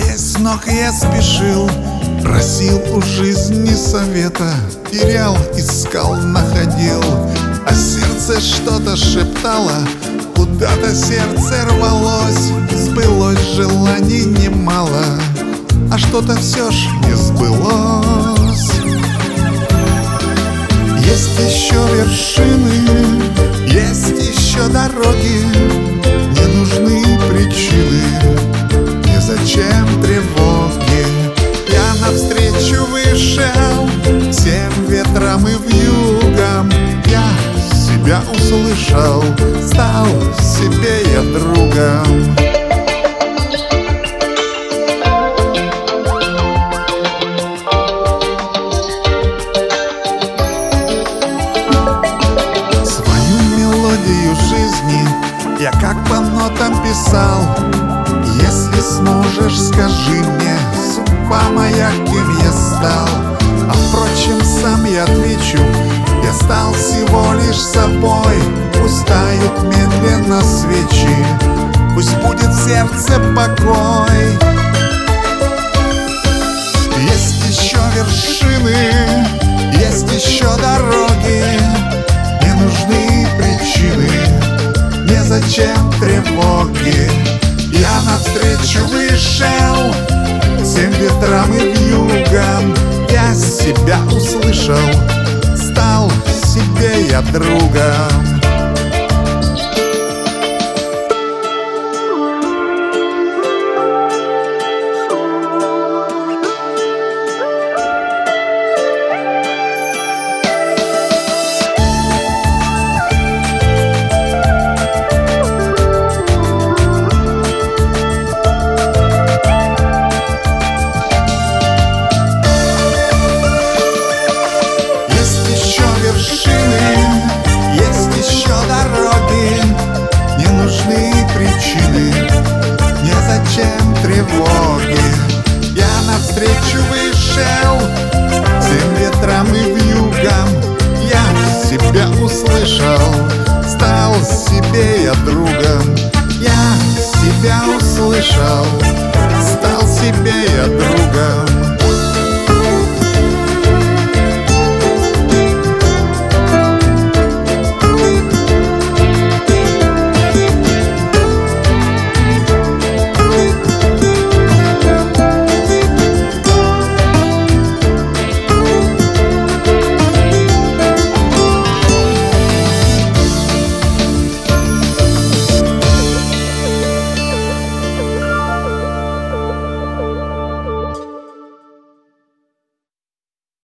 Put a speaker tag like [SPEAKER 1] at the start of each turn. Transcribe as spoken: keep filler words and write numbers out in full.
[SPEAKER 1] Весь ног я спешил, просил у жизни совета, терял, искал, находил, а сердце что-то шептало, куда-то сердце рвалось, сбылось желаний немало, а что-то все ж не сбылось. Есть еще вершины, есть еще дороги, не нужны причины, незачем тревоги. Я навстречу вышел всем ветрам и вьюгам, я себя услышал, стал себе я другом. Я как по нотам писал. Если сможешь, скажи мне, судьба моя, кем я стал. А впрочем, сам я отвечу, я стал всего лишь собой. Пустают медленно свечи, пусть будет в сердце покой. Есть еще вершины, есть еще дороги, не нужны причины, незачем тревоги. Я навстречу вышел всем ветрам и вьюгам, я себя услышал, стал себе я другом. Незачем тревоги. Я навстречу вышел всем ветрам и вьюгам, я себя услышал, стал себе я другом. Я себя услышал, стал себе я другом.